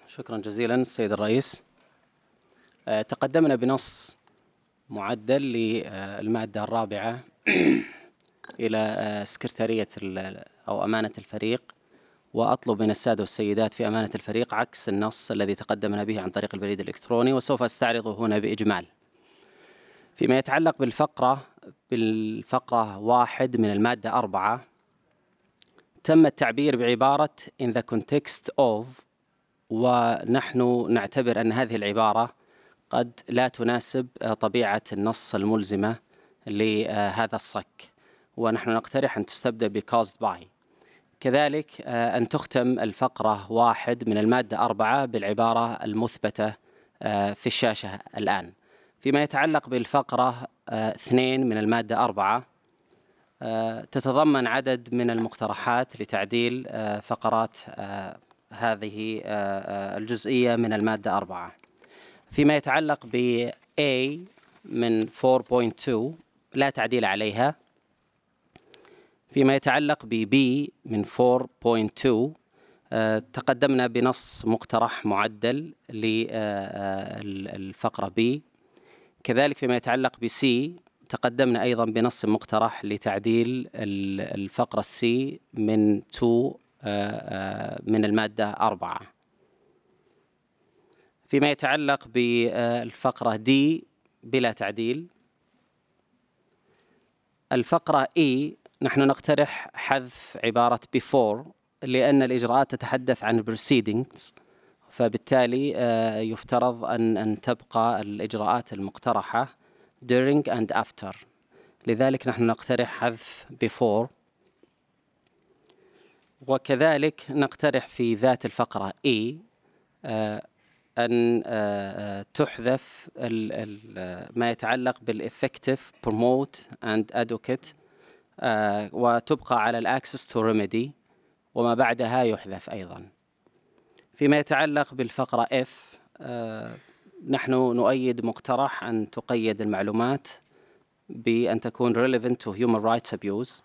شكرا جزيلا السيد الرئيس. تقدمنا بنص معدل للمادة الرابعة إلى سكرتارية أو أمانة الفريق، وأطلب من السادة والسيدات في أمانة الفريق عكس النص الذي تقدمنا به عن طريق البريد الإلكتروني، وسوف أستعرضه هنا بإجمال. فيما يتعلق بالفقرة 1 من المادة 4، تم التعبير بعبارة in the context of، ونحن نعتبر أن هذه العبارة قد لا تناسب طبيعة النص الملزمة لهذا الصك، ونحن نقترح أن تستبدل caused by. كذلك أن تختم الفقرة 1 من المادة 4 بالعبارة المثبتة في الشاشة الآن. فيما يتعلق بالفقرة 2 من المادة 4، تتضمن عدد من المقترحات لتعديل فقرات هذه الجزئية من المادة 4. فيما يتعلق ب A من 4.2 لا تعديل عليها. فيما يتعلق ب B من 4.2 تقدمنا بنص مقترح معدل للفقرة B. كذلك فيما يتعلق ب C تقدمنا أيضا بنص مقترح لتعديل الفقرة C من 2 من المادة 4. فيما يتعلق بالفقرة D بلا تعديل. الفقرة E نحن نقترح حذف عبارة before، لأن الإجراءات تتحدث عن proceedings، فبالتالي يفترض أن تبقى الإجراءات المقترحة during and after، لذلك نحن نقترح حذف before. وكذلك نقترح في ذات الفقرة E أن تحذف ما يتعلق بالeffective promote and advocate، وتبقى على الaccess to remedy، وما بعدها يحذف أيضا. فيما يتعلق بالفقرة F، نحن نؤيد مقترح أن تقيد المعلومات بأن تكون relevant to human rights abuse،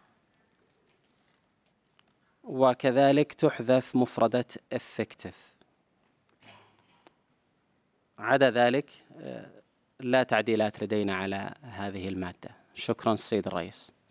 وكذلك تحذف مفردة effective. عدا ذلك لا تعديلات لدينا على هذه المادة. شكرا السيد الرئيس.